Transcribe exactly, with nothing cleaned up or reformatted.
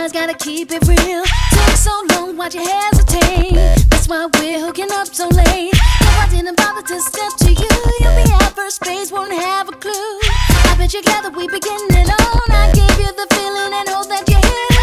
always gotta keep it real. Took so long, why'd you hesitate? That's why we're hooking up so late. If I didn't bother to step to you, you'll be at first base, won't have a clue. I bet you glad that we begin it on. I gave you the feeling and hope that you hear.